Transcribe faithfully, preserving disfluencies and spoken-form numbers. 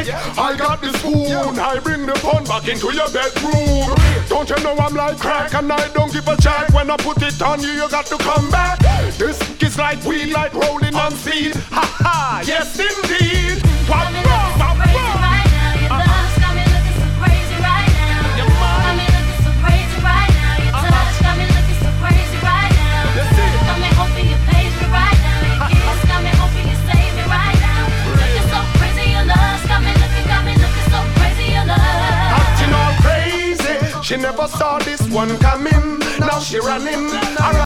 it. I got the spoon, I bring the pun back into your bedroom. Don't you know I'm like crack and I don't give a jack. When I put it on you, you got to come back. This is like weed, like rolling on seed. Ha ha, yes indeed. Wow, wow, wow, wow. She never saw this one coming. Now she running.